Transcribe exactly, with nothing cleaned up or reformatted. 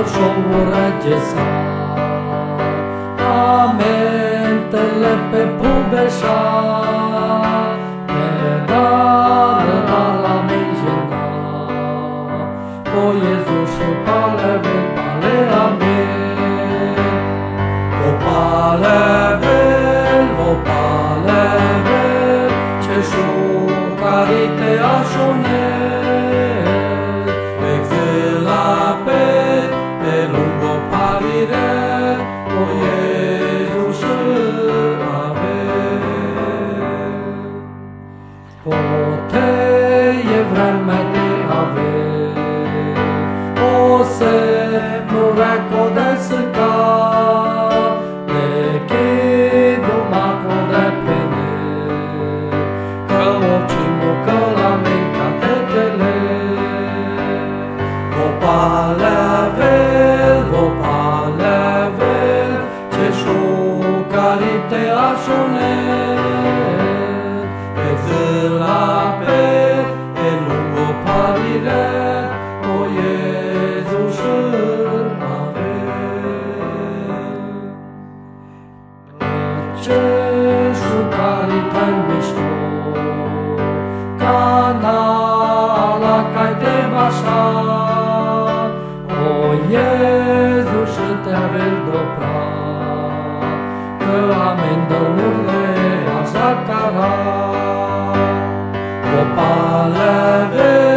șoură gesa. Amentele pe pubeșa, ne dară la mejena. O Jezus pale vel pale amen. O pale vel, o pale vel, ce șucarite așone. Exila pe, pe lungo palire, o Jezus ave. Poate e vreme de ave, o se nu recodesca, de chidu maco de pene, că ocimo că la menca tetele. Vopale vel, vopale vel, ce șucarite așone. Pe zâla pe, pe lungo palire, o Jezus ave. Ce șucarite mișto, canala cai de mașa, o Jezus te vel dopra, că amendăurile așa cara. O pale vel,